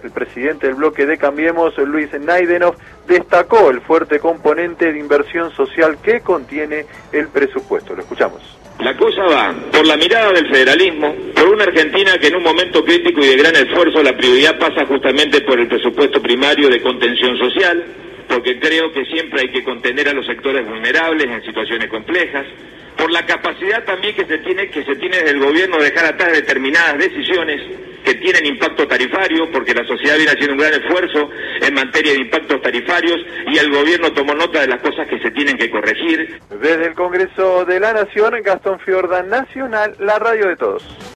El presidente del bloque de Cambiemos, Luis Naidenov, destacó el fuerte componente de inversión social que contiene el presupuesto. Lo escuchamos. La cosa va por la mirada del federalismo, por una Argentina que en un momento crítico y de gran esfuerzo la prioridad pasa justamente por el presupuesto primario de contención social, porque creo que siempre hay que contener a los sectores vulnerables en situaciones complejas, por la capacidad también que se tiene desde el gobierno de dejar atrás determinadas decisiones que tienen impacto tarifario, porque la sociedad viene haciendo un gran esfuerzo en materia de impactos tarifarios y el gobierno tomó nota de las cosas que se tienen que corregir. Desde el Congreso de la Nación, Gastón Fiorda, Nacional, la radio de todos.